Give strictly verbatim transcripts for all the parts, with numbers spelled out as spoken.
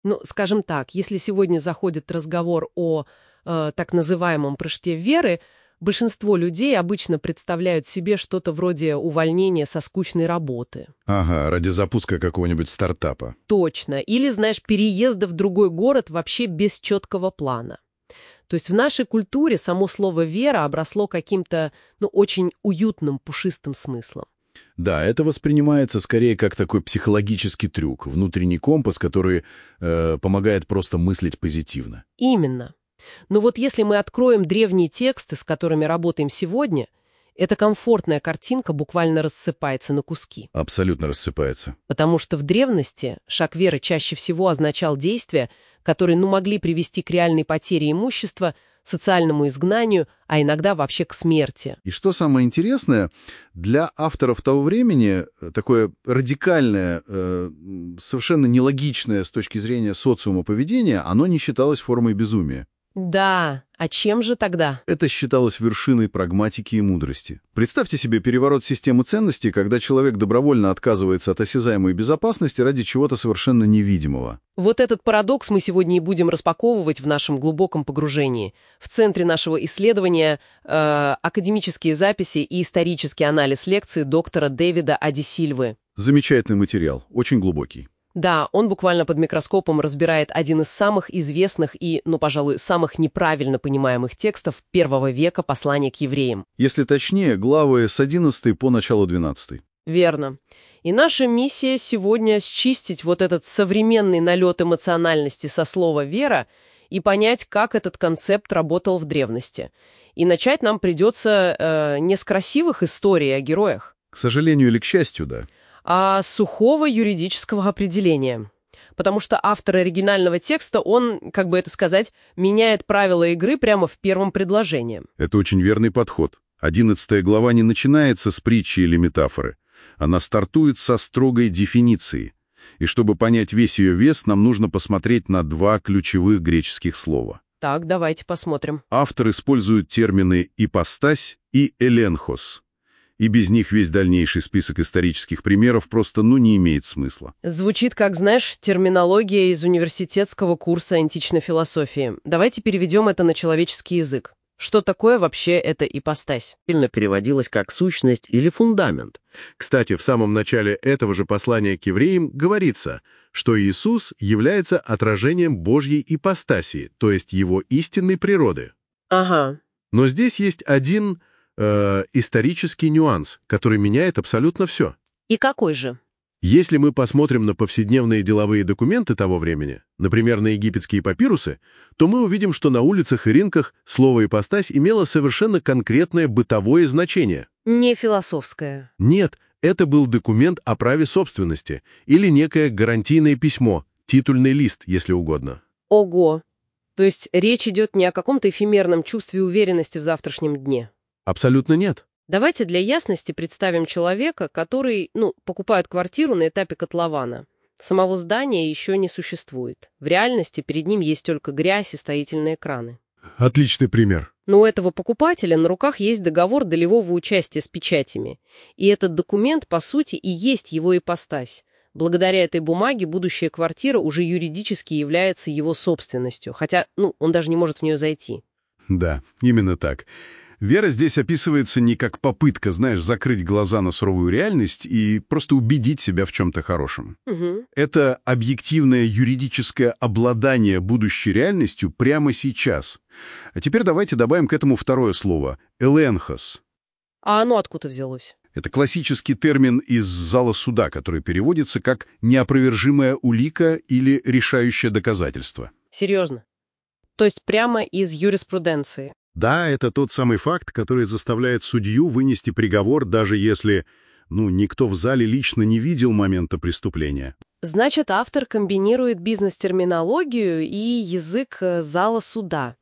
Ну, скажем так, если сегодня заходит разговор о э, так называемом прыжке веры, большинство людей обычно представляют себе что-то вроде увольнения со скучной работы. Ага, ради запуска какого-нибудь стартапа. Точно. Или, знаешь, переезда в другой город вообще без четкого плана. То есть в нашей культуре само слово «вера» обросло каким-то, ну, очень уютным, пушистым смыслом. Да, это воспринимается скорее как такой психологический трюк, внутренний компас, который э, помогает просто мыслить позитивно. Именно. Но вот если мы откроем древние тексты, с которыми работаем сегодня, эта комфортная картинка буквально рассыпается на куски. Абсолютно рассыпается. Потому что в древности шаг веры чаще всего означал действия, которые, ну, могли привести к реальной потере имущества, социальному изгнанию, а иногда вообще к смерти. И что самое интересное, для авторов того времени такое радикальное, э, совершенно нелогичное с точки зрения социума поведение, оно не считалось формой безумия. Да, а чем же тогда? Это считалось вершиной прагматики и мудрости. Представьте себе переворот системы ценностей, когда человек добровольно отказывается от осязаемой безопасности ради чего-то совершенно невидимого. Вот этот парадокс мы сегодня и будем распаковывать в нашем глубоком погружении. В центре нашего исследования э, академические записи и исторический анализ лекции доктора Дэвида Адисильвы. Замечательный материал, очень глубокий. Да, он буквально под микроскопом разбирает один из самых известных и, ну, пожалуй, самых неправильно понимаемых текстов первого века послания к евреям. Если точнее, главы с одиннадцатой по начало двенадцатой. Верно. И наша миссия сегодня счистить вот этот современный налет эмоциональности со слова «вера» и понять, как этот концепт работал в древности. И начать нам придется э, не с красивых историй о героях. К сожалению или к счастью, да. А сухого юридического определения. Потому что автор оригинального текста, он, как бы это сказать, меняет правила игры прямо в первом предложении. Это очень верный подход. Одиннадцатая глава не начинается с притчи или метафоры. Она стартует со строгой дефиниции. И чтобы понять весь ее вес, нам нужно посмотреть на два ключевых греческих слова. Так, давайте посмотрим. Автор использует термины «ипостась» и «эленхос». И без них весь дальнейший список исторических примеров просто, ну, не имеет смысла. Звучит, как, знаешь, терминология из университетского курса античной философии. Давайте переведем это на человеческий язык. Что такое вообще эта ипостась? Сильно переводилось как «сущность» или «фундамент». Кстати, в самом начале этого же послания к евреям говорится, что Иисус является отражением Божьей ипостаси, то есть его истинной природы. Ага. Но здесь есть один... Э, исторический нюанс, который меняет абсолютно все. И какой же? Если мы посмотрим на повседневные деловые документы того времени, например, на египетские папирусы, то мы увидим, что на улицах и рынках слово «ипостась» имело совершенно конкретное бытовое значение. Не философское. Нет, это был документ о праве собственности или некое гарантийное письмо, титульный лист, если угодно. Ого! То есть речь идет не о каком-то эфемерном чувстве уверенности в завтрашнем дне. Абсолютно нет. Давайте для ясности представим человека, который, ну, покупает квартиру на этапе котлована. Самого здания еще не существует. В реальности перед ним есть только грязь и строительные краны. Отличный пример. Но у этого покупателя на руках есть договор долевого участия с печатями. И этот документ, по сути, и есть его ипостась. Благодаря этой бумаге будущая квартира уже юридически является его собственностью. Хотя, ну, он даже не может в нее зайти. Да, именно так. Вера здесь описывается не как попытка, знаешь, закрыть глаза на суровую реальность и просто убедить себя в чем-то хорошем. Угу. Это объективное юридическое обладание будущей реальностью прямо сейчас. А теперь давайте добавим к этому второе слово — «эленхос». А оно откуда взялось? Это классический термин из зала суда, который переводится как «неопровержимая улика» или «решающее доказательство». Серьезно? То есть прямо из юриспруденции? Да, это тот самый факт, который заставляет судью вынести приговор, даже если, ну, никто в зале лично не видел момента преступления. Значит, автор комбинирует бизнес-терминологию и язык зала суда.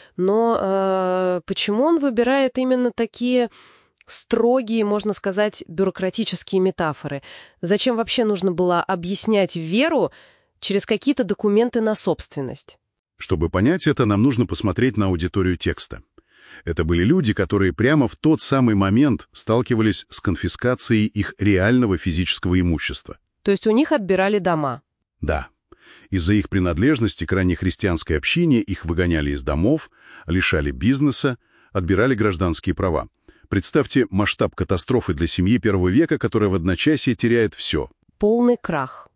Но э, почему он выбирает именно такие строгие, можно сказать, бюрократические метафоры? Зачем вообще нужно было объяснять веру через какие-то документы на собственность? Чтобы понять это, нам нужно посмотреть на аудиторию текста. Это были люди, которые прямо в тот самый момент сталкивались с конфискацией их реального физического имущества. То есть у них отбирали дома? Да. Из-за их принадлежности к раннехристианской общине их выгоняли из домов, лишали бизнеса, отбирали гражданские права. Представьте масштаб катастрофы для семьи первого века, которая в одночасье теряет все. Полный крах.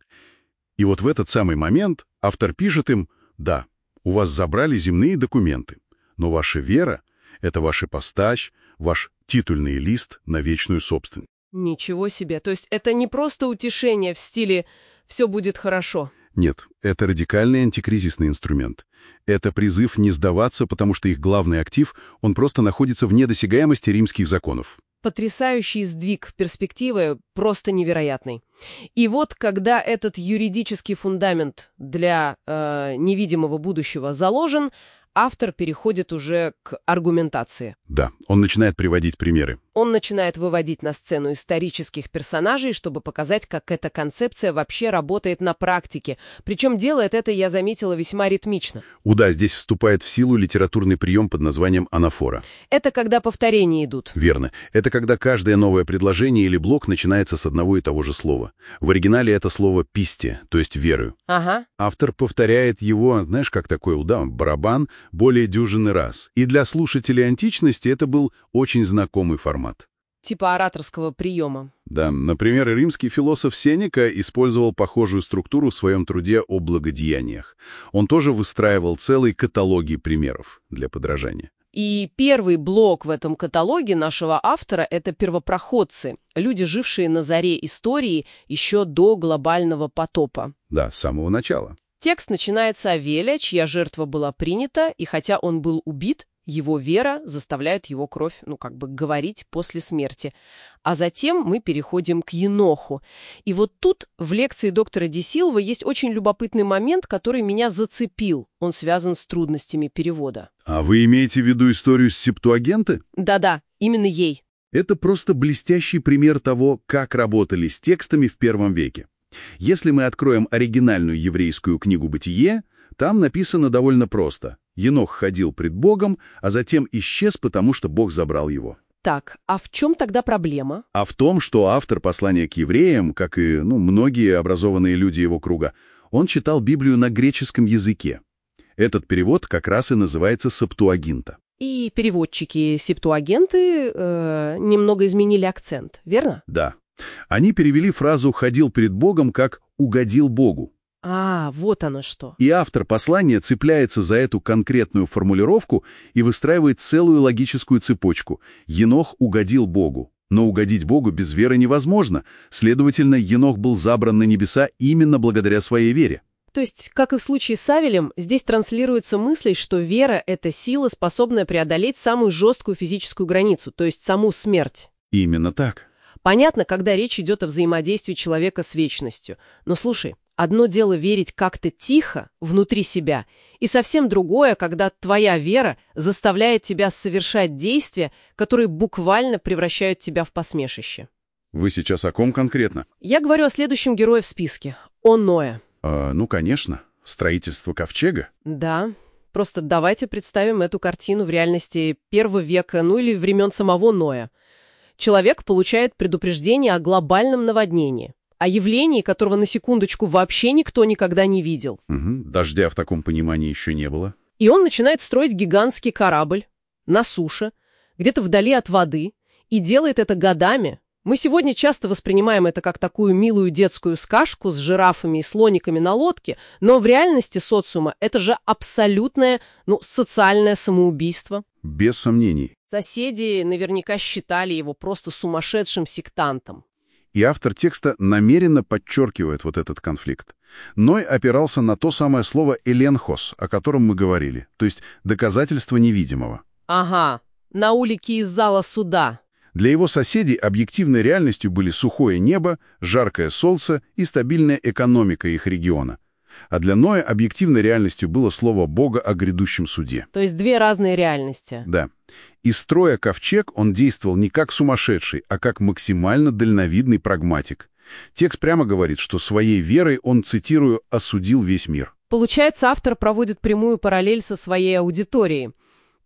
И вот в этот самый момент автор пишет им: «Да, у вас забрали земные документы, но ваша вера — это ваш ипостась, ваш титульный лист на вечную собственность». Ничего себе. То есть это не просто утешение в стиле «все будет хорошо». Нет, это радикальный антикризисный инструмент. Это призыв не сдаваться, потому что их главный актив, он просто находится вне досягаемости римских законов. Потрясающий сдвиг перспективы, просто невероятный. И вот, когда этот юридический фундамент для э, невидимого будущего заложен, автор переходит уже к аргументации. Да, он начинает приводить примеры. Он начинает выводить на сцену исторических персонажей, чтобы показать, как эта концепция вообще работает на практике. Причем делает это, я заметила, весьма ритмично. О, да, здесь вступает в силу литературный прием под названием анафора. Это когда повторения идут. Верно. Это когда каждое новое предложение или блок начинается с одного и того же слова. В оригинале это слово «писте», то есть «верую». Ага. Автор повторяет его, знаешь, как такой уда, барабан, более дюжины раз. И для слушателей античности это был очень знакомый формат. Типа ораторского приема. Да, например, римский философ Сенека использовал похожую структуру в своем труде о благодеяниях. Он тоже выстраивал целые каталоги примеров для подражания. И первый блок в этом каталоге нашего автора — это первопроходцы, люди, жившие на заре истории еще до глобального потопа. Да, с самого начала. Текст начинается с Авеля, чья жертва была принята, и хотя он был убит, его вера заставляет его кровь, ну, как бы говорить после смерти. А затем мы переходим к Еноху. И вот тут в лекции доктора Ди Силва есть очень любопытный момент, который меня зацепил. Он связан с трудностями перевода. А вы имеете в виду историю с Септуагенты? Да-да, именно ей. Это просто блестящий пример того, как работали с текстами в первом веке. Если мы откроем оригинальную еврейскую книгу «Бытие», там написано довольно просто. Енох ходил пред Богом, а затем исчез, потому что Бог забрал его. Так, а в чем тогда проблема? А в том, что автор послания к евреям, как и ну, многие образованные люди его круга, он читал Библию на греческом языке. Этот перевод как раз и называется «Септуагинта». И переводчики Септуагенты э, немного изменили акцент, верно? Да. Они перевели фразу «ходил пред Богом» как «угодил Богу». А, вот оно что. И автор послания цепляется за эту конкретную формулировку и выстраивает целую логическую цепочку. Енох угодил Богу. Но угодить Богу без веры невозможно. Следовательно, Енох был забран на небеса именно благодаря своей вере. То есть, как и в случае с Авелем, здесь транслируется мысль, что вера — это сила, способная преодолеть самую жесткую физическую границу, то есть саму смерть. Именно так. Понятно, когда речь идет о взаимодействии человека с вечностью. Но слушай, одно дело верить как-то тихо, внутри себя, и совсем другое, когда твоя вера заставляет тебя совершать действия, которые буквально превращают тебя в посмешище. Вы сейчас о ком конкретно? Я говорю о следующем герое в списке. О Ное. А, ну, конечно. Строительство ковчега. Да. Просто давайте представим эту картину в реальности первого века, ну или времен самого Ноя. Человек получает предупреждение о глобальном наводнении, о явлении, которого на секундочку вообще никто никогда не видел. Угу. Дождя в таком понимании еще не было. И он начинает строить гигантский корабль на суше, где-то вдали от воды, и делает это годами. Мы сегодня часто воспринимаем это как такую милую детскую сказку с жирафами и слониками на лодке, но в реальности социума это же абсолютное, ну, социальное самоубийство. Без сомнений. Соседи наверняка считали его просто сумасшедшим сектантом. И автор текста намеренно подчеркивает вот этот конфликт. Ной опирался на то самое слово «эленхос», о котором мы говорили, то есть доказательство невидимого. Ага, на улике из зала суда. Для его соседей объективной реальностью были сухое небо, жаркое солнце и стабильная экономика их региона. А для Ноя объективной реальностью было слово Бога о грядущем суде. То есть две разные реальности. Да. И строя ковчег, он действовал не как сумасшедший, а как максимально дальновидный прагматик. Текст прямо говорит, что своей верой он, цитирую, «осудил весь мир». Получается, автор проводит прямую параллель со своей аудиторией.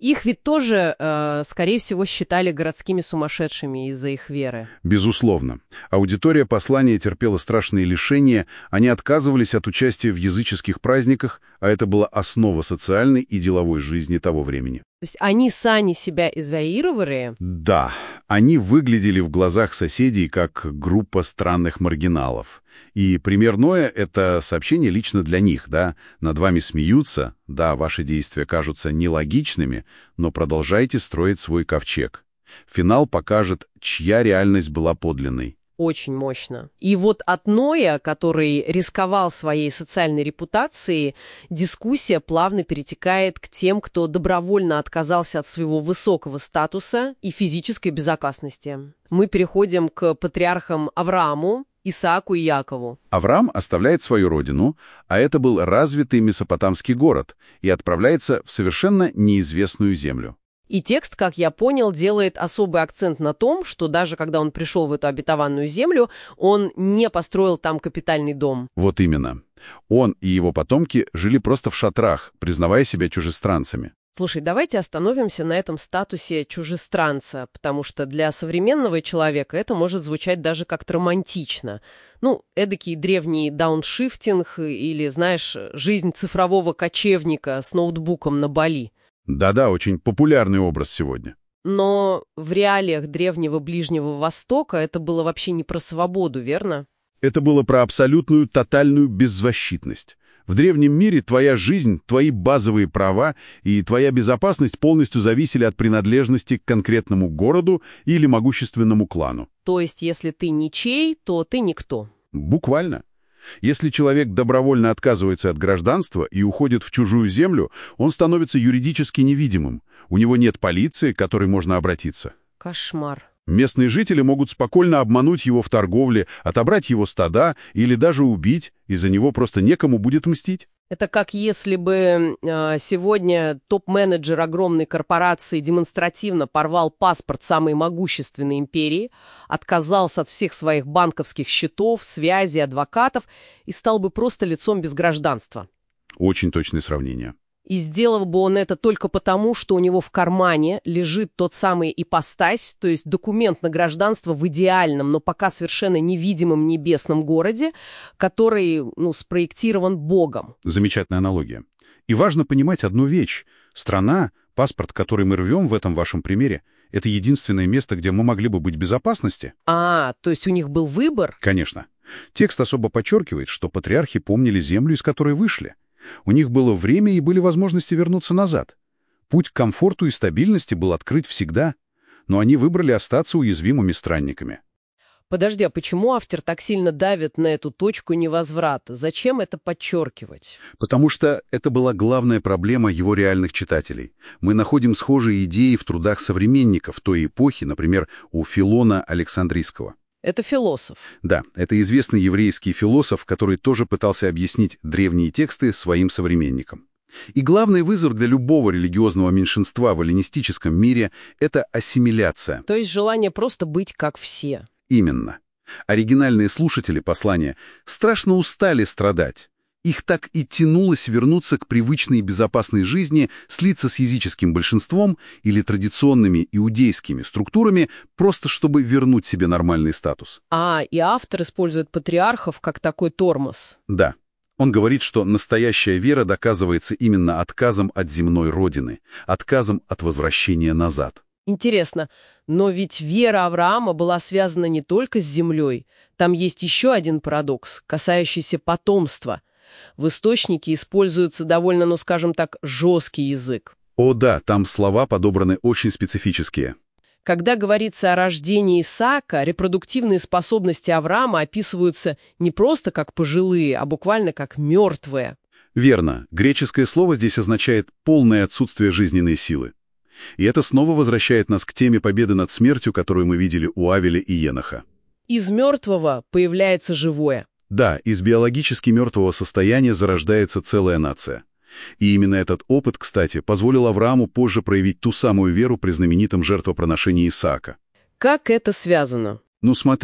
Их ведь тоже, э, скорее всего, считали городскими сумасшедшими из-за их веры. Безусловно. Аудитория послания терпела страшные лишения, они отказывались от участия в языческих праздниках, а это была основа социальной и деловой жизни того времени. То есть они сами себя изолировали? Да, они выглядели в глазах соседей как группа странных маргиналов. И примерное — это сообщение лично для них, да? Над вами смеются, да, ваши действия кажутся нелогичными, но продолжайте строить свой ковчег. Финал покажет, чья реальность была подлинной. Очень мощно. И вот от Ноя, который рисковал своей социальной репутацией, дискуссия плавно перетекает к тем, кто добровольно отказался от своего высокого статуса и физической безопасности. Мы переходим к патриархам Аврааму, Исааку и Якову. Авраам оставляет свою родину, а это был развитый месопотамский город, и отправляется в совершенно неизвестную землю. И текст, как я понял, делает особый акцент на том, что даже когда он пришел в эту обетованную землю, он не построил там капитальный дом. Вот именно. Он и его потомки жили просто в шатрах, признавая себя чужестранцами. Слушай, давайте остановимся на этом статусе чужестранца, потому что для современного человека это может звучать даже как-то романтично. Ну, эдакий древний дауншифтинг или, знаешь, жизнь цифрового кочевника с ноутбуком на Бали. Да-да, очень популярный образ сегодня. Но в реалиях древнего Ближнего Востока это было вообще не про свободу, верно? Это было про абсолютную тотальную беззащитность. В древнем мире твоя жизнь, твои базовые права и твоя безопасность полностью зависели от принадлежности к конкретному городу или могущественному клану. То есть, если ты ничей, то ты никто. Буквально. Если человек добровольно отказывается от гражданства и уходит в чужую землю, он становится юридически невидимым. У него нет полиции, к которой можно обратиться. Кошмар. Местные жители могут спокойно обмануть его в торговле, отобрать его стада или даже убить, из-за него просто некому будет мстить. Это как если бы э, сегодня топ-менеджер огромной корпорации демонстративно порвал паспорт самой могущественной империи, отказался от всех своих банковских счетов, связей, адвокатов и стал бы просто лицом без гражданства. Очень точное сравнение. И сделал бы он это только потому, что у него в кармане лежит тот самый ипостась, то есть документ на гражданство в идеальном, но пока совершенно невидимом небесном городе, который, ну, спроектирован Богом. Замечательная аналогия. И важно понимать одну вещь. Страна, паспорт, который мы рвем в этом вашем примере, это единственное место, где мы могли бы быть в безопасности. А, то есть у них был выбор? Конечно. Текст особо подчеркивает, что патриархи помнили землю, из которой вышли. У них было время и были возможности вернуться назад. Путь к комфорту и стабильности был открыт всегда, но они выбрали остаться уязвимыми странниками. Подожди, а почему автор так сильно давит на эту точку невозврата? Зачем это подчеркивать? Потому что это была главная проблема его реальных читателей. Мы находим схожие идеи в трудах современников той эпохи, например, у Филона Александрийского. Это философ. Да, это известный еврейский философ, который тоже пытался объяснить древние тексты своим современникам. И главный вызов для любого религиозного меньшинства в эллинистическом мире — это ассимиляция. То есть желание просто быть как все. Именно. Оригинальные слушатели послания страшно устали страдать. Их так и тянулось вернуться к привычной и безопасной жизни, слиться с языческим большинством или традиционными иудейскими структурами, просто чтобы вернуть себе нормальный статус. А, и автор использует патриархов как такой тормоз. Да. Он говорит, что настоящая вера доказывается именно отказом от земной родины, отказом от возвращения назад. Интересно, но ведь вера Авраама была связана не только с землей. Там есть еще один парадокс, касающийся потомства. В источнике используется довольно, ну скажем так, жесткий язык. О да, там слова подобраны очень специфические. Когда говорится о рождении Исаака, репродуктивные способности Авраама описываются не просто как пожилые, а буквально как мертвые. Верно. Греческое слово здесь означает полное отсутствие жизненной силы. И это снова возвращает нас к теме победы над смертью, которую мы видели у Авеля и Еноха. Из мертвого появляется живое. Да, из биологически мертвого состояния зарождается целая нация. И именно этот опыт, кстати, позволил Аврааму позже проявить ту самую веру при знаменитом жертвоприношении Исаака. Как это связано? Ну смотри,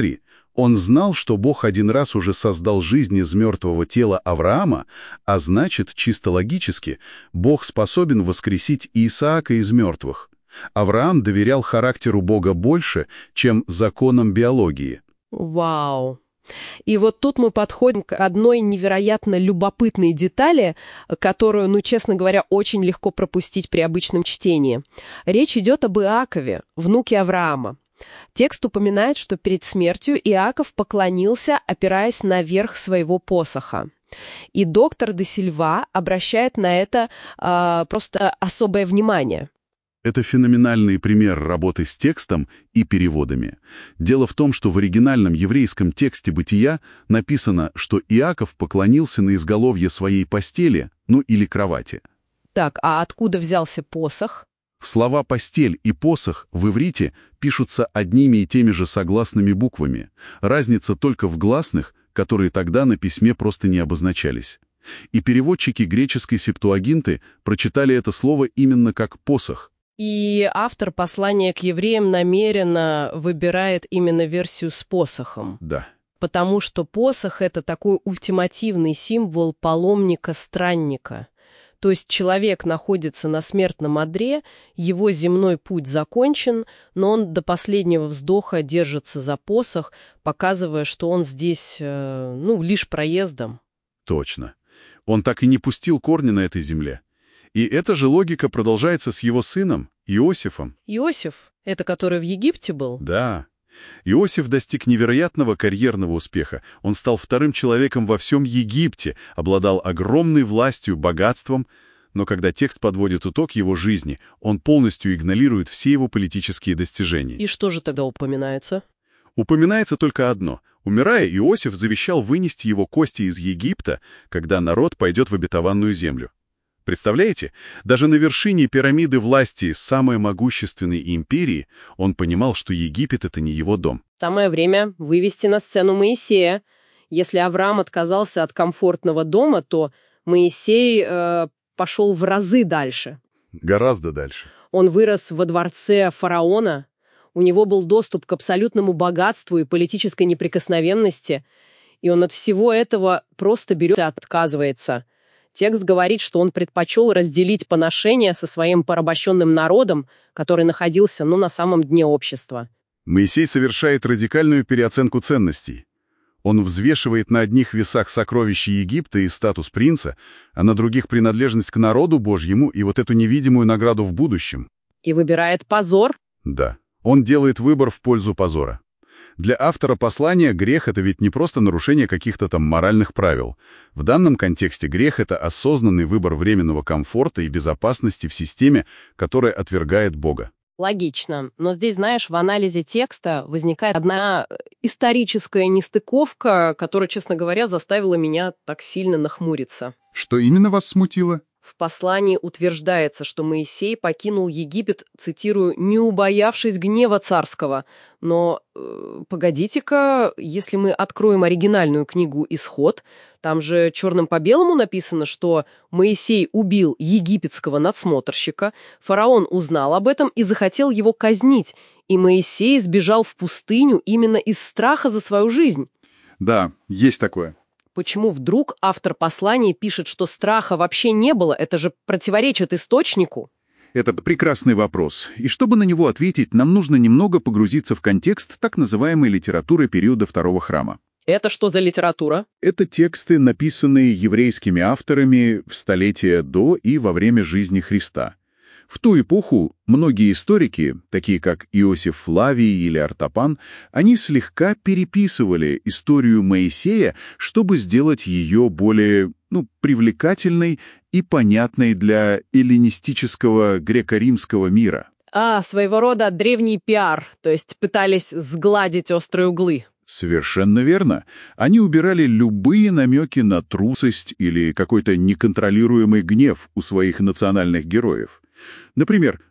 Он знал, что Бог один раз уже создал жизнь из мертвого тела Авраама, а значит, чисто логически, Бог способен воскресить Исаака из мертвых. Авраам доверял характеру Бога больше, чем законам биологии. Вау! И вот тут мы подходим к одной невероятно любопытной детали, которую, ну, честно говоря, очень легко пропустить при обычном чтении. Речь идет об Иакове, внуке Авраама. Текст упоминает, что перед смертью Иаков поклонился, опираясь на верх своего посоха. И доктор де Сильва обращает на это э, просто особое внимание. Это феноменальный пример работы с текстом и переводами. Дело в том, что в оригинальном еврейском тексте «Бытия» написано, что Иаков поклонился на изголовье своей постели, ну или кровати. Так, а откуда взялся посох? Слова «постель» и «посох» в иврите пишутся одними и теми же согласными буквами. Разница только в гласных, которые тогда на письме просто не обозначались. И переводчики греческой септуагинты прочитали это слово именно как «посох». И автор послания к евреям намеренно выбирает именно версию с посохом. Да. Потому что посох — это такой ультимативный символ паломника-странника. То есть человек находится на смертном одре, его земной путь закончен, но он до последнего вздоха держится за посох, показывая, что он здесь, э, ну, лишь проездом. Точно. Он так и не пустил корни на этой земле. И эта же логика продолжается с его сыном, Иосифом. Иосиф? Это который в Египте был? Да. Иосиф достиг невероятного карьерного успеха. Он стал вторым человеком во всем Египте, обладал огромной властью, богатством, но когда текст подводит итог его жизни, он полностью игнорирует все его политические достижения. И что же тогда упоминается? Упоминается только одно. Умирая, Иосиф завещал вынести его кости из Египта, когда народ пойдет в обетованную землю. Представляете? Даже на вершине пирамиды власти самой могущественной империи он понимал, что Египет — это не его дом. Самое время вывести на сцену Моисея. Если Авраам отказался от комфортного дома, то Моисей э, пошел в разы дальше. Гораздо дальше. Он вырос во дворце фараона, у него был доступ к абсолютному богатству и политической неприкосновенности, и он от всего этого просто берет и отказывается. Текст говорит, что он предпочел разделить поношение со своим порабощенным народом, который находился, ну, на самом дне общества. Моисей совершает радикальную переоценку ценностей. Он взвешивает на одних весах сокровища Египта и статус принца, а на других принадлежность к народу Божьему и вот эту невидимую награду в будущем. И выбирает позор? Да, он делает выбор в пользу позора. Для автора послания грех — это ведь не просто нарушение каких-то там моральных правил. В данном контексте грех — это осознанный выбор временного комфорта и безопасности в системе, которая отвергает Бога. Логично. Но здесь, знаешь, в анализе текста возникает одна историческая нестыковка, которая, честно говоря, заставила меня так сильно нахмуриться. Что именно вас смутило? В послании утверждается, что Моисей покинул Египет, цитирую, «не убоявшись гнева царского». Но, э, погодите-ка, если мы откроем оригинальную книгу «Исход», там же черным по белому написано, что Моисей убил египетского надсмотрщика, фараон узнал об этом и захотел его казнить, и Моисей сбежал в пустыню именно из страха за свою жизнь. Да, есть такое. Почему вдруг автор послания пишет, что страха вообще не было? Это же противоречит источнику. Это прекрасный вопрос. И чтобы на него ответить, нам нужно немного погрузиться в контекст так называемой литературы периода Второго храма. Это что за литература? Это тексты, написанные еврейскими авторами в столетия до и во время жизни Христа. В ту эпоху многие историки, такие как Иосиф Флавий или Артапан, они слегка переписывали историю Моисея, чтобы сделать ее более, ну, привлекательной и понятной для эллинистического греко-римского мира. А, своего рода древний пиар, то есть пытались сгладить острые углы. Совершенно верно. Они убирали любые намеки на трусость или какой-то неконтролируемый гнев у своих национальных героев. Например,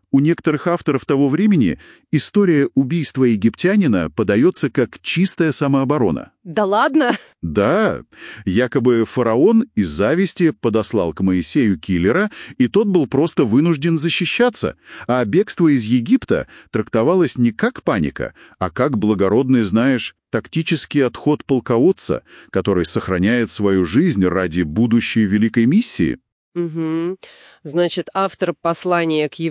У некоторых авторов того времени история убийства египтянина подается как чистая самооборона. Да ладно? Да, якобы фараон из зависти подослал к Моисею киллера, и тот был просто вынужден защищаться, а бегство из Египта трактовалось не как паника, а как благородный, знаешь, тактический отход полководца, который сохраняет свою жизнь ради будущей великой миссии. Угу. Значит, автор послания к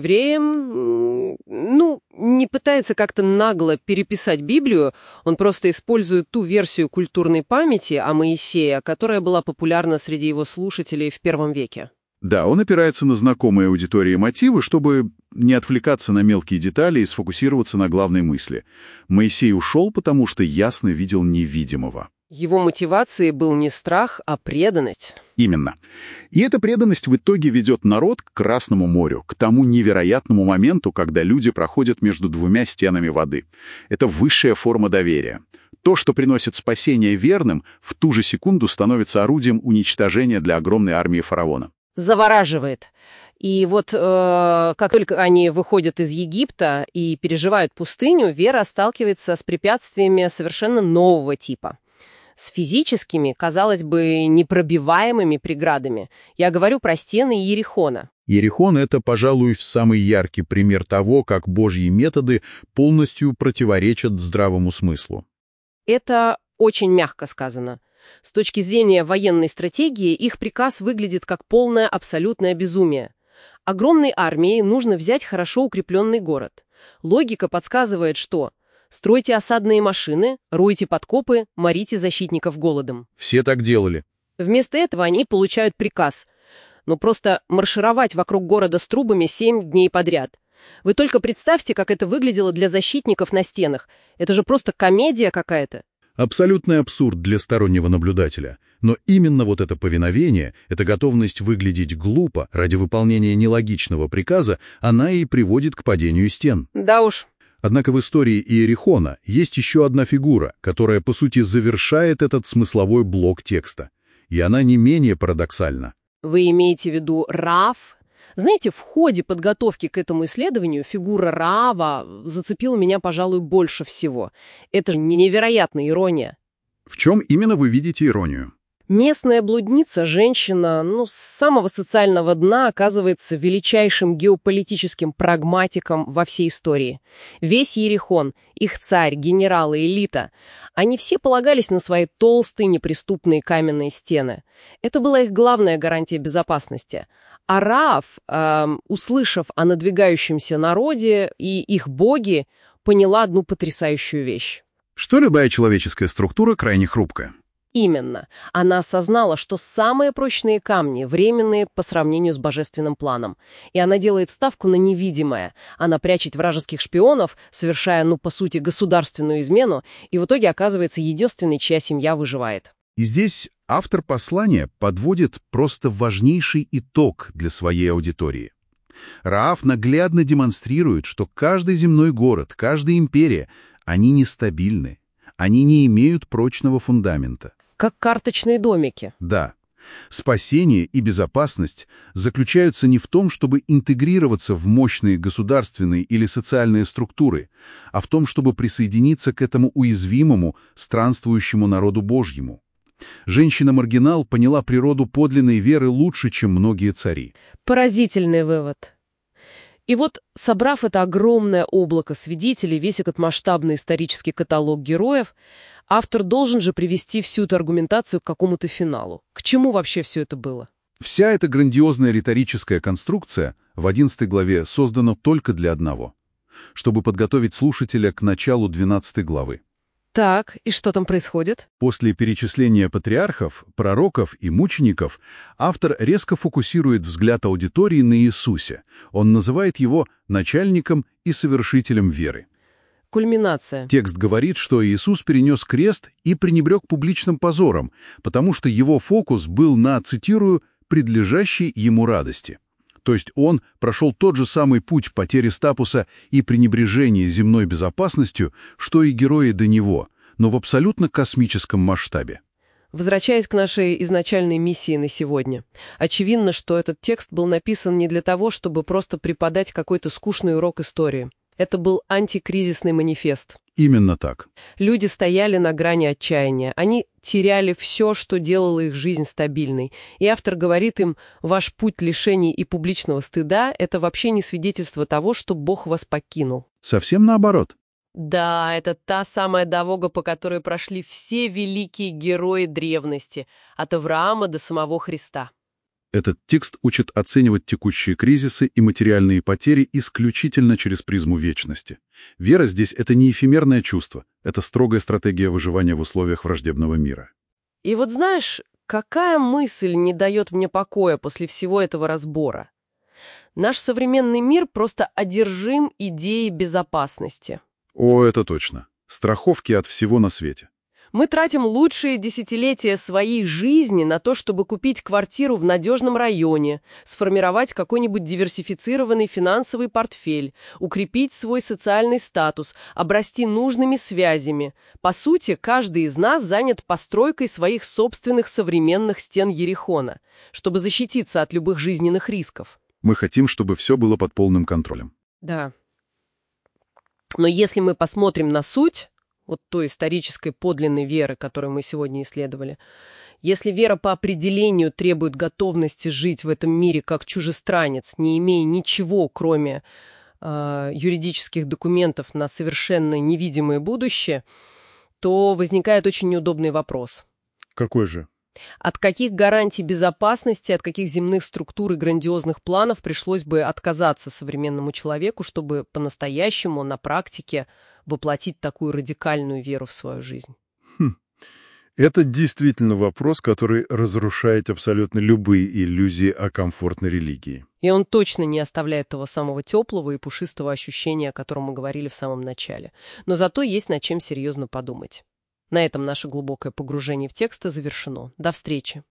евреям, ну, не пытается как-то нагло переписать Библию, он просто использует ту версию культурной памяти о Моисее, которая была популярна среди его слушателей в первом веке. Да, он опирается на знакомые аудитории мотивы, чтобы не отвлекаться на мелкие детали и сфокусироваться на главной мысли. Моисей ушел, потому что ясно видел невидимого. Его мотивацией был не страх, а преданность. Именно. И эта преданность в итоге ведет народ к Красному морю, к тому невероятному моменту, когда люди проходят между двумя стенами воды. Это высшая форма доверия. То, что приносит спасение верным, в ту же секунду становится орудием уничтожения для огромной армии фараона. Завораживает. И вот э, как только они выходят из Египта и переживают пустыню, вера сталкивается с препятствиями совершенно нового типа. С физическими, казалось бы, непробиваемыми преградами. Я говорю про стены Иерихона. Иерихон — это, пожалуй, самый яркий пример того, как Божьи методы полностью противоречат здравому смыслу. Это очень мягко сказано. С точки зрения военной стратегии, их приказ выглядит как полное абсолютное безумие. Огромной армии нужно взять хорошо укрепленный город. Логика подсказывает, что стройте осадные машины, ройте подкопы, морите защитников голодом. Все так делали. Вместо этого они получают приказ. Ну просто маршировать вокруг города с трубами семь дней подряд. Вы только представьте, как это выглядело для защитников на стенах. Это же просто комедия какая-то. Абсолютный абсурд для стороннего наблюдателя. Но именно вот это повиновение, эта готовность выглядеть глупо ради выполнения нелогичного приказа, она и приводит к падению стен. Да уж. Однако в истории Иерихона есть еще одна фигура, которая, по сути, завершает этот смысловой блок текста. И она не менее парадоксальна. Вы имеете в виду Раав? Знаете, в ходе подготовки к этому исследованию фигура Раава зацепила меня, пожалуй, больше всего. Это же невероятная ирония. В чем именно вы видите иронию? Местная блудница, женщина, ну, с самого социального дна оказывается величайшим геополитическим прагматиком во всей истории. Весь Иерихон, их царь, генералы, элита, они все полагались на свои толстые неприступные каменные стены. Это была их главная гарантия безопасности. А Раав, э, услышав о надвигающемся народе и их боге, поняла одну потрясающую вещь. Что любая человеческая структура крайне хрупкая. Именно. Она осознала, что самые прочные камни временные по сравнению с божественным планом. И она делает ставку на невидимое. Она прячет вражеских шпионов, совершая, ну, по сути, государственную измену, и в итоге оказывается единственной, чья семья выживает. И здесь автор послания подводит просто важнейший итог для своей аудитории. Раав наглядно демонстрирует, что каждый земной город, каждая империя, они нестабильны, они не имеют прочного фундамента. Как карточные домики. Да. Спасение и безопасность заключаются не в том, чтобы интегрироваться в мощные государственные или социальные структуры, а в том, чтобы присоединиться к этому уязвимому, странствующему народу Божьему. Женщина-маргинал поняла природу подлинной веры лучше, чем многие цари. Поразительный вывод. И вот, собрав это огромное облако свидетелей, весь этот масштабный исторический каталог героев, автор должен же привести всю эту аргументацию к какому-то финалу. К чему вообще все это было? Вся эта грандиозная риторическая конструкция в одиннадцатой главе создана только для одного — чтобы подготовить слушателя к началу двенадцатой главы. Так, и что там происходит? После перечисления патриархов, пророков и мучеников автор резко фокусирует взгляд аудитории на Иисусе. Он называет его начальником и совершителем веры. Кульминация. Текст говорит, что Иисус перенес крест и пренебрег публичным позором, потому что его фокус был на, цитирую, «предлежащей ему радости». То есть он прошел тот же самый путь потери статуса и пренебрежения земной безопасностью, что и герои до него, но в абсолютно космическом масштабе. Возвращаясь к нашей изначальной миссии на сегодня, очевидно, что этот текст был написан не для того, чтобы просто преподать какой-то скучный урок истории. Это был антикризисный манифест. Именно так. Люди стояли на грани отчаяния. Они теряли все, что делало их жизнь стабильной. И автор говорит им: ваш путь лишений и публичного стыда — это вообще не свидетельство того, что Бог вас покинул. Совсем наоборот. Да, это та самая дорога, по которой прошли все великие герои древности, от Авраама до самого Христа. Этот текст учит оценивать текущие кризисы и материальные потери исключительно через призму вечности. Вера здесь — это не эфемерное чувство, это строгая стратегия выживания в условиях враждебного мира. И вот знаешь, какая мысль не дает мне покоя после всего этого разбора? Наш современный мир просто одержим идеей безопасности. О, это точно. Страховки от всего на свете. Мы тратим лучшие десятилетия своей жизни на то, чтобы купить квартиру в надежном районе, сформировать какой-нибудь диверсифицированный финансовый портфель, укрепить свой социальный статус, обрасти нужными связями. По сути, каждый из нас занят постройкой своих собственных современных стен Ерихона, чтобы защититься от любых жизненных рисков. Мы хотим, чтобы все было под полным контролем. Да. Но если мы посмотрим на суть вот той исторической подлинной веры, которую мы сегодня исследовали, если вера по определению требует готовности жить в этом мире как чужестранец, не имея ничего, кроме э, юридических документов на совершенно невидимое будущее, то возникает очень неудобный вопрос. Какой же? От каких гарантий безопасности, от каких земных структур и грандиозных планов пришлось бы отказаться современному человеку, чтобы по-настоящему на практике воплотить такую радикальную веру в свою жизнь? Хм. Это действительно вопрос, который разрушает абсолютно любые иллюзии о комфортной религии. И он точно не оставляет того самого теплого и пушистого ощущения, о котором мы говорили в самом начале. Но зато есть над чем серьезно подумать. На этом наше глубокое погружение в тексты завершено. До встречи!